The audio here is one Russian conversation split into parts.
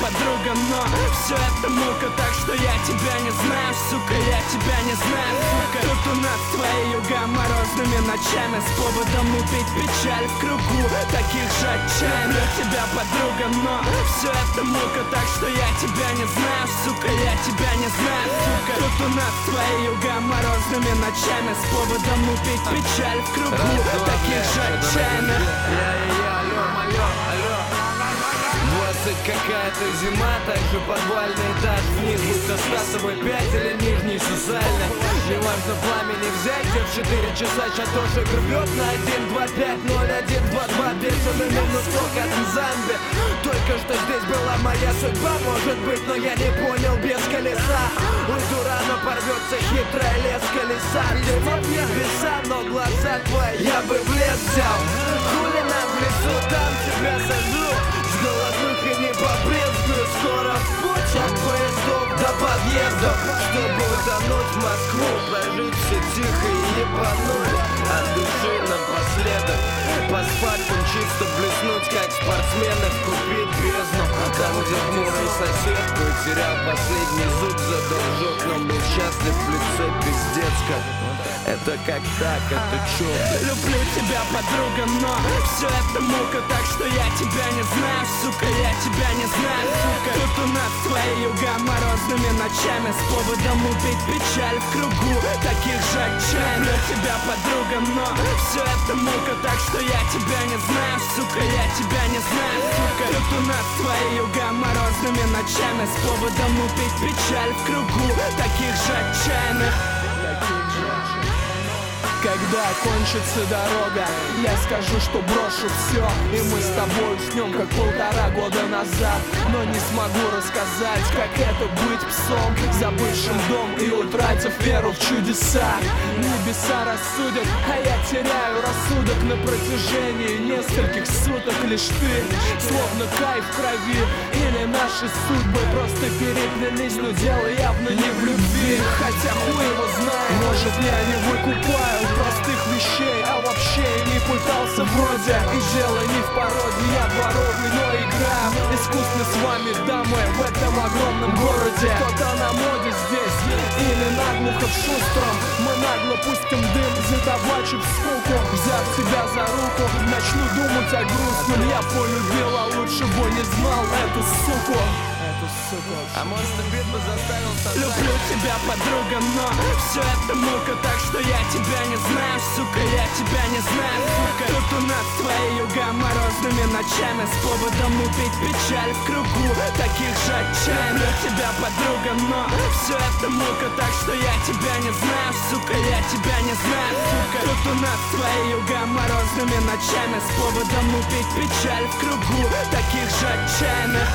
подруга, но все это мука, так что я тебя не знаю, сука, я тебя не знаю, сука. Тут у нас твои юга морозными ночами, с поводом убить печаль в кругу таких же отчаянных. Тебя подруга, но все это мука, так что я тебя не знаю, сука, я тебя не знаю, сука. Тут у нас твои юга морозными ночами, с поводом убить печаль в кругу таких же отчаянных. Какая-то зима, также подвальный этаж вниз, будто стасовый 5 или нижний социально. Неважно, пламени взять, где в 4 часа чатошек рвет на 1, 2, 5, 0, 1, 2, 2. Бешеный минус ток от зомби. Только что здесь была моя судьба, может быть, но я не понял без колеса. Уйду рано, порвется хитрая лес колеса. Дыма в небеса, но глаза твои я бы в лес взял. Хули нам в лесу, там тебя сажу. С голодных и не побрезгую, скоро в путь от поездов до подъездов, чтобы утонуть в Москву, прожить все тихо и ебануть от души напоследок. По спаркам чисто блеснуть, как спортсмены, купить бездну. Там, где хмурый сосед потерял последний зуб за должок, но был счастлив в лице пиздец как. Это как так, это чё? Люблю тебя, подруга, но все это мука, так что я тебя не знаю, сука, я тебя не знаю, сука. Тут у нас твои юга морозными ночами, с поводом убить печаль в кругу таких же отчаянных. Тебя, подруга, но все это мука, так что я тебя не знаю, сука, я тебя не знаю, сука. Тут у нас твои юга морозными ночами, с поводом убить печаль в кругу таких же отчаянных. Когда кончится дорога, я скажу, что брошу все, и мы с тобой уснем, как 1,5 года назад. Но не смогу рассказать, как это быть псом, забывшим дом и утратив веру в чудеса. Небеса рассудят, а я теряю рассудок на протяжении нескольких суток. Лишь ты, словно кайф в крови, или наши судьбы просто переплелись, но дело явно не в любви. Хотя хуй его знает, может я не выкупаю простых вещей, а вообще не пытался вроде. И дело не в породе, я дворовый, но игра искусно с вами, дамы, в этом огромном городе. Кто-то на моде здесь, или наглухо в шустром. Мы нагло пустим дым, задавачив скуку. Взяв тебя за руку, начну думать о грустном. Я полюбил, а лучше бы не знал эту суку. А может, бит бы заставил создать. Люблю тебя, подруга, но все это мука, так что я тебя не знаю, сука, я тебя не знаю, сука. Тут у нас твои юга морозными ночами, с поводом убить печаль в кругу таких же отчаянных. Тебя, подруга, но все это мука, так что я тебя не знаю, сука, я тебя не знаю, сука. Тут у нас твои юга морозными ночами, с поводом убить печаль в кругу таких же отчаянных.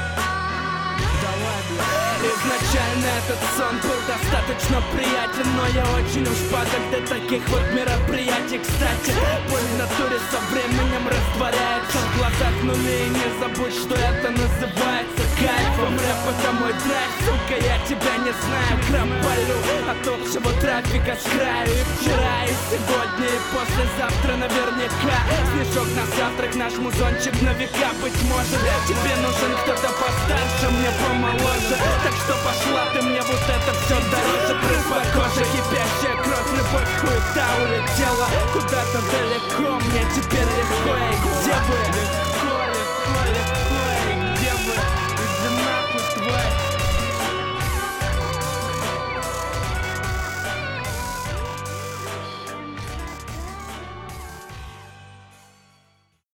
Изначально этот сон был достаточно приятен, но я очень уж падок до таких вот мероприятий. Кстати, боль в натуре со временем растворяется в глазах нули. И не забудь, что это называется кайфом. Рэп — это мой драйв, сука, я тебя не знаю. Грамм полю от общего трафика с краю. И вчера, и сегодня, и послезавтра наверняка. Снежок на завтрак, наш музончик на века. Быть может, тебе нужен кто-то постарше, мне помоложе. Так что пошла ты мне, вот это все дороже. Прыг по коже, кипящая кровь, любовь, хуета улетела куда-то далеко. Мне теперь легко, и где вы?